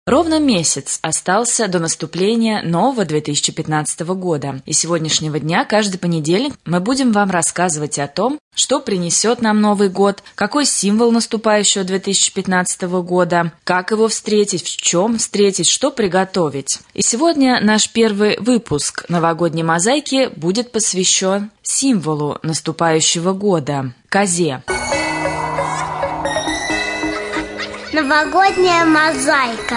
Ровно месяц остался до наступления нового 2015 года, и с сегодняшнего дня каждый понедельник мы будем вам рассказывать о том, что принесет нам Новый год, какой символ наступающего 2015 года, как его встретить, в чем встретить, что приготовить. И сегодня наш первый выпуск новогодней мозаики будет посвящен символу наступающего года – козе. Новогодняя мозаика.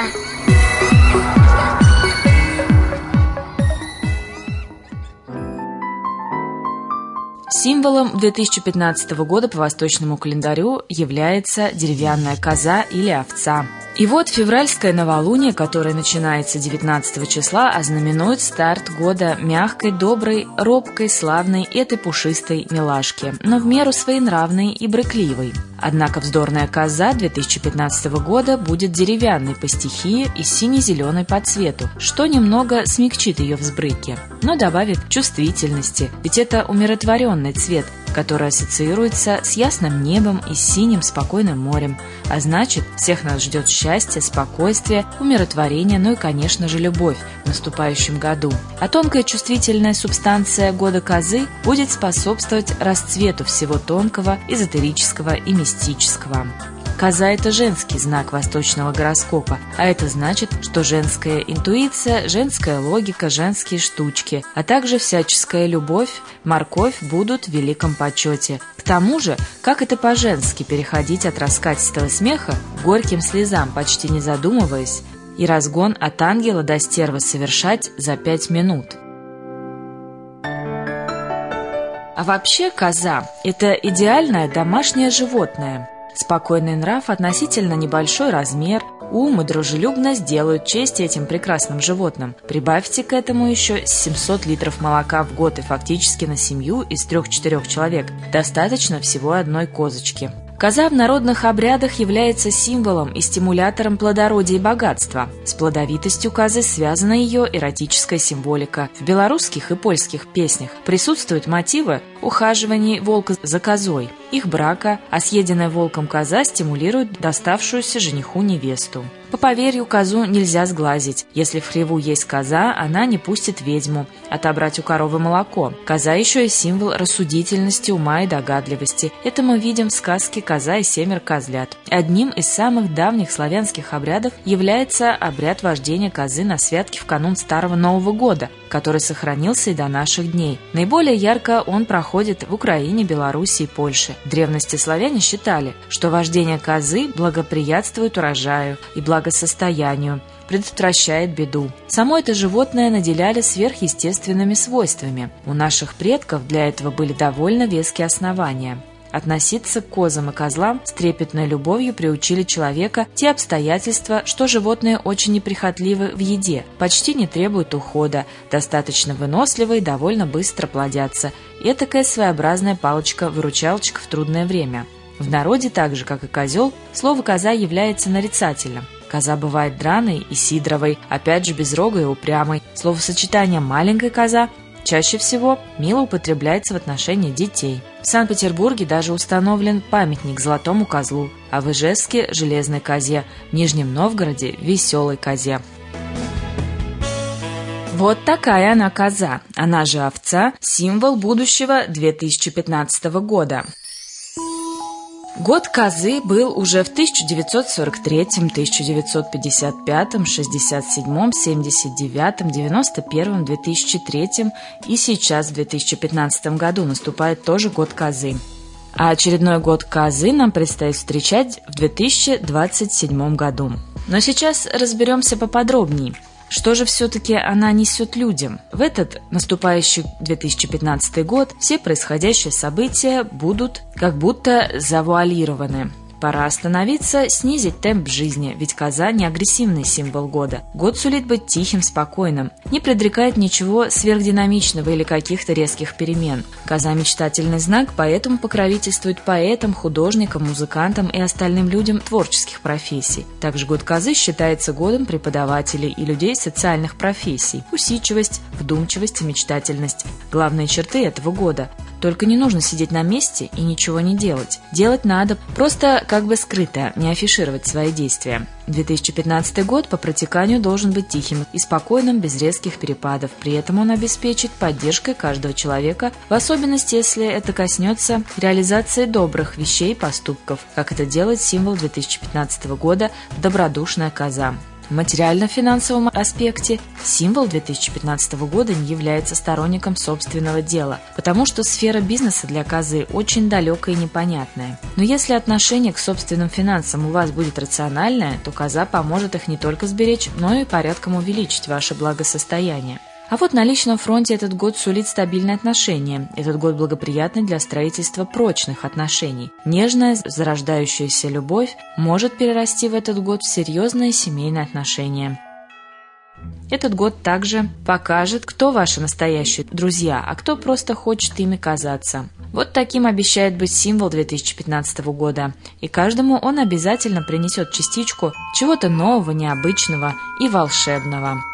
Символом 2015 года по восточному календарю является деревянная коза или овца. И вот февральское новолуние, которое начинается 19 числа, ознаменует старт года мягкой, доброй, робкой, славной этой пушистой милашки, но в меру своенравной и брыкливой. Однако вздорная коза 2015 года будет деревянной по стихии и сине-зеленой по цвету, что немного смягчит ее взбрыки, но добавит чувствительности, ведь это умиротворенный цвет, который ассоциируется с ясным небом и синим спокойным морем, а значит, всех нас ждет счастье, спокойствие, умиротворение, ну и, конечно же, любовь в наступающем году. А тонкая чувствительная субстанция года козы будет способствовать расцвету всего тонкого, эзотерического и мистического. Коза – это женский знак восточного гороскопа, а это значит, что женская интуиция, женская логика, женские штучки, а также всяческая любовь, морковь будут в великом почете. К тому же, как это по-женски переходить от раскатистого смеха к горьким слезам, почти не задумываясь, и разгон от ангела до стервы совершать за 5 минут. А вообще коза – это идеальное домашнее животное. Спокойный нрав, относительно небольшой размер, ум и дружелюбность делают честь этим прекрасным животным. Прибавьте к этому еще 700 литров молока в год и фактически на семью из 3-4 человек достаточно всего одной козочки. Коза в народных обрядах является символом и стимулятором плодородия и богатства. С плодовитостью козы связана ее эротическая символика. В белорусских и польских песнях присутствуют мотивы ухаживаний волка за козой, их брака, а съеденная волком коза стимулирует доставшуюся жениху невесту. По поверью, козу нельзя сглазить. Если в хлеву есть коза, она не пустит ведьму отобрать у коровы молоко. Коза еще и символ рассудительности, ума и догадливости. Это мы видим в сказке «Коза и 7 козлят». Одним из самых давних славянских обрядов является обряд вождения козы на святки в канун Старого Нового года, который сохранился и до наших дней. Наиболее ярко он проходит в Украине, Белоруссии и Польше. В древности славяне считали, что вождение козы благоприятствует урожаю и благосостоянию, предотвращает беду. Само это животное наделяли сверхъестественными свойствами. У наших предков для этого были довольно веские основания. Относиться к козам и козлам с трепетной любовью приучили человека те обстоятельства, что животные очень неприхотливы в еде, почти не требуют ухода, достаточно выносливы и довольно быстро плодятся. Этакая своеобразная палочка-выручалочка в трудное время. В народе, так же как и козел, слово «коза» является нарицательным. Коза бывает драной и сидровой, опять же безрогой и упрямой. Словосочетание «маленькая коза» чаще всего мило употребляется в отношении детей. В Санкт-Петербурге даже установлен памятник золотому козлу, а в Ижевске – железной козе, в Нижнем Новгороде – веселой козе. Вот такая она коза, она же овца, символ будущего 2015 года. Год козы был уже в 1943, 1955, 67, 79, 91, 2003 и сейчас в 2015 году наступает тоже год козы. А очередной год козы нам предстоит встречать в 2027 году. Но сейчас разберемся поподробнее. Что же все-таки она несет людям? В этот наступающий 2015 год все происходящие события будут как будто завуалированы. Пора остановиться, снизить темп жизни, ведь коза не агрессивный символ года. Год сулит быть тихим, спокойным, не предрекает ничего сверхдинамичного или каких-то резких перемен. Коза – мечтательный знак, поэтому покровительствует поэтам, художникам, музыкантам и остальным людям творческих профессий. Также год козы считается годом преподавателей и людей социальных профессий. Усидчивость, вдумчивость и мечтательность – главные черты этого года. Только не нужно сидеть на месте и ничего не делать. Делать надо, просто как бы скрыто, не афишировать свои действия. 2015 год по протеканию должен быть тихим и спокойным, без резких перепадов. При этом он обеспечит поддержкой каждого человека, в особенности, если это коснется реализации добрых вещей и поступков, как это делает символ 2015 года «Добродушная коза». В материально-финансовом аспекте символ 2015 года не является сторонником собственного дела, потому что сфера бизнеса для козы очень далекая и непонятная. Но если отношение к собственным финансам у вас будет рациональное, то коза поможет их не только сберечь, но и порядком увеличить ваше благосостояние. А вот на личном фронте этот год сулит стабильные отношения. Этот год благоприятный для строительства прочных отношений. Нежная, зарождающаяся любовь может перерасти в этот год в серьезные семейные отношения. Этот год также покажет, кто ваши настоящие друзья, а кто просто хочет ими казаться. Вот таким обещает быть символ 2015 года. И каждому он обязательно принесет частичку чего-то нового, необычного и волшебного.